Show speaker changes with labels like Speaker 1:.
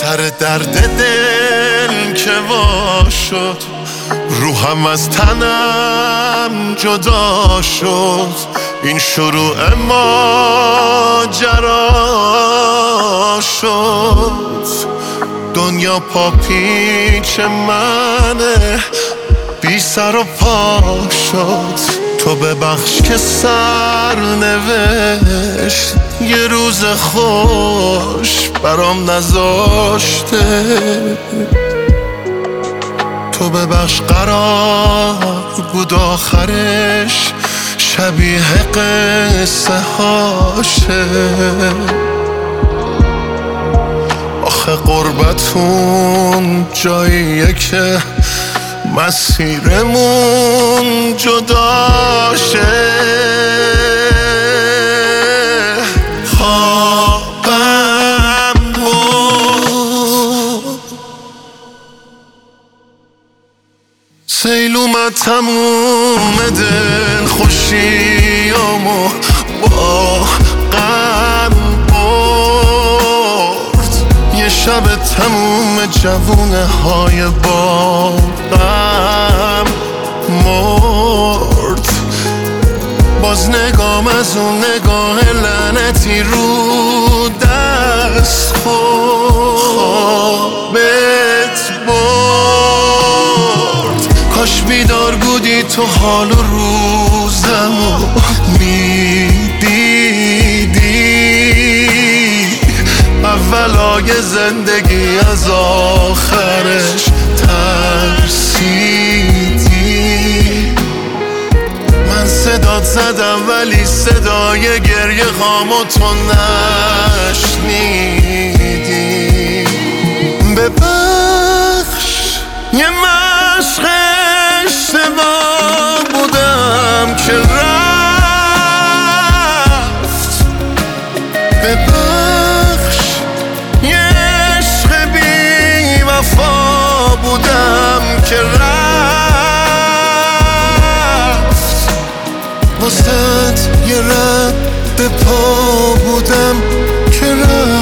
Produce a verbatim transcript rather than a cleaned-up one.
Speaker 1: سر درد دل که وا شد، روحم از تنم جدا شد. این شروع ماجرا شد. دنیا پا پیچ منه، بی سر و پا شد. تو ببخش که سرنوشت یه روز خوش برام نذاشته. تو ببخش قرار بود آخرش شبیه قصه هاشه. آخه قربتون جاییه که مسیرمون جداشه. خوابم بود سیل اومد تموم دل خوشیامو با غم برد. یه شب تموم جوونه های باغم مرد. باز نگام از اون نگاه لعنتی رو دست خوابت برد. کاش بیدار بودی تو حال و روزمو میدیدی. اولای زندگی از آخرش ترسیدی. من صدات زدم ولی صدای گریه هامو تو نشنیدی. ببخش یه مشق اشتباه بودم که رفت. ببخش یه عشق بی وفا بودم که رفت. واسه یه رد به پا بودم که رفت.